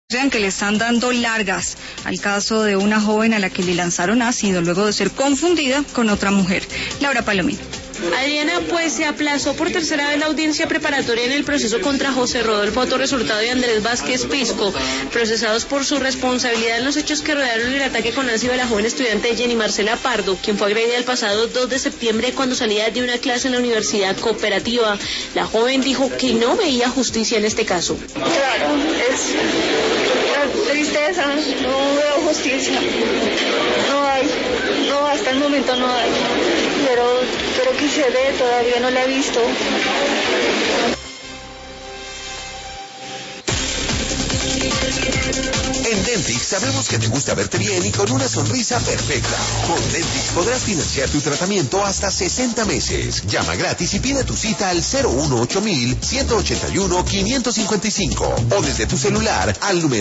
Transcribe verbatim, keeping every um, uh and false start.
Que le están dando largas al caso de una joven a la que le lanzaron ácido luego de ser confundida con otra mujer. Laura Palomino. Adriana, pues se aplazó por tercera vez la audiencia preparatoria en el proceso contra José Rodolfo Torres Hurtado y Andrés Vázquez Pisco, procesados por su responsabilidad en los hechos que rodearon el ataque con ácido a la joven estudiante Jenny Marcela Pardo, quien fue agredida el pasado dos de septiembre cuando salía de una clase en la Universidad Cooperativa. La joven dijo que no veía justicia en este caso. Claro, es la tristeza, no veo justicia, no hay, no, hasta el momento no hay, pero, pero que se dé, todavía no la he visto. En Dentix sabemos que te gusta verte bien y con una sonrisa perfecta. Con Dentix podrás financiar tu tratamiento hasta sesenta meses. Llama gratis y pide tu cita al cero uno ocho mil, ciento ochenta y uno, quinientos cincuenta y cinco o desde tu celular al número